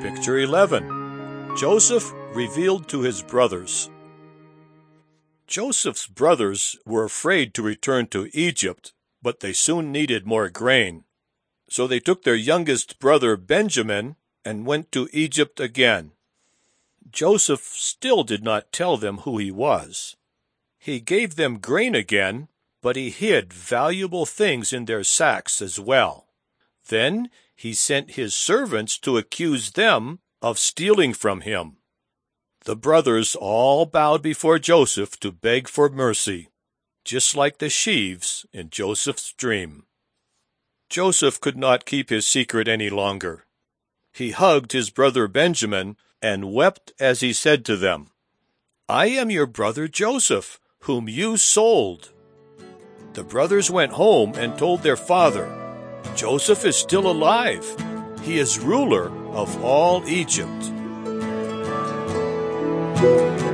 Picture 11. Joseph revealed to his brothers. Joseph's brothers were afraid to return to Egypt, but they soon needed more grain. So they took their youngest brother Benjamin and went to Egypt again. Joseph still did not tell them who he was. He gave them grain again, but he hid valuable things in their sacks as well. Then he sent his servants to accuse them of stealing from him. The brothers all bowed before Joseph to beg for mercy, just like the sheaves in Joseph's dream. Joseph could not keep his secret any longer. He hugged his brother Benjamin and wept as he said to them, "I am your brother Joseph, whom you sold." The brothers went home and told their father, "Joseph is still alive. He is ruler of all Egypt."